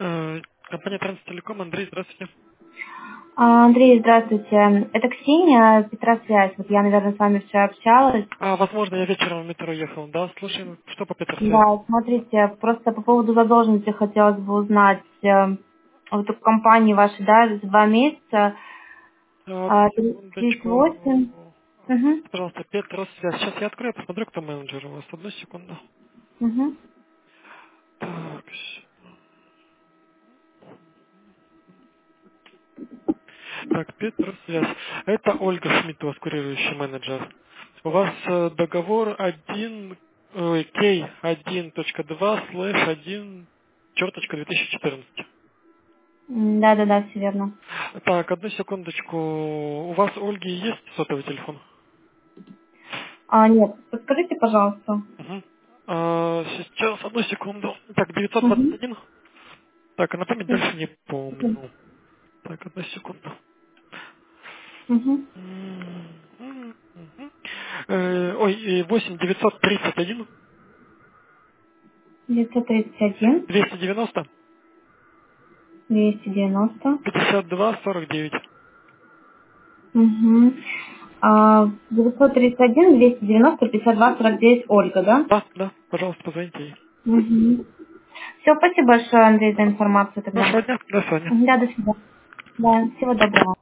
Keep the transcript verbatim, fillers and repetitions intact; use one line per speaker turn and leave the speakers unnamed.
Э, Компания Транстелеком, Андрей, здравствуйте.
А, Андрей, здравствуйте. Это Ксения, Петросвязь. Вот я, наверное, с вами вчера общалась.
А, возможно, я вечером в метро ехал, да? Слушаем, что по Петерсвязи?
Да, смотрите, просто по поводу задолженности хотелось бы узнать. э, Вот у компании вашей, да, за два месяца,
Одну
а, тридцать восемь.
секундочку.
Угу,
Простите, пожалуйста, Петросвязь. Сейчас я открою, посмотрю, кто менеджер у вас. Одну секунду.
угу.
Так, щ- так, Петросвязь. Это Ольга Шмидт, у вас курирующий менеджер. У вас э, договор один, ой, кей один точка два слэш один черточка две тысячи четырнадцать.
Да-да-да, все верно.
Так, одну секундочку. У вас, Ольги, есть сотовый телефон?
А, нет, подскажите, пожалуйста.
Мгм. А, сейчас, одну секунду. Так, девятьсот двадцать
Угу.
один. Так, а на память дальше не помню. Так, одну секунду.
Угу.
М, мгм. Э, Ой, и восемь девятьсот тридцать один
девятьсот тридцать один,
двести девяносто
двести девяносто.
пятьдесят два сорок девять.
Угу. А, девятьсот тридцать один, двести девяносто, пятьдесят два, сорок девять, Ольга, да?
Да, да, пожалуйста, позвоните ей.
Угу. Все, спасибо большое, Андрей, за информацию тогда.
Хорошего дня, до свидания.
Да, до свидания. Да, всего доброго.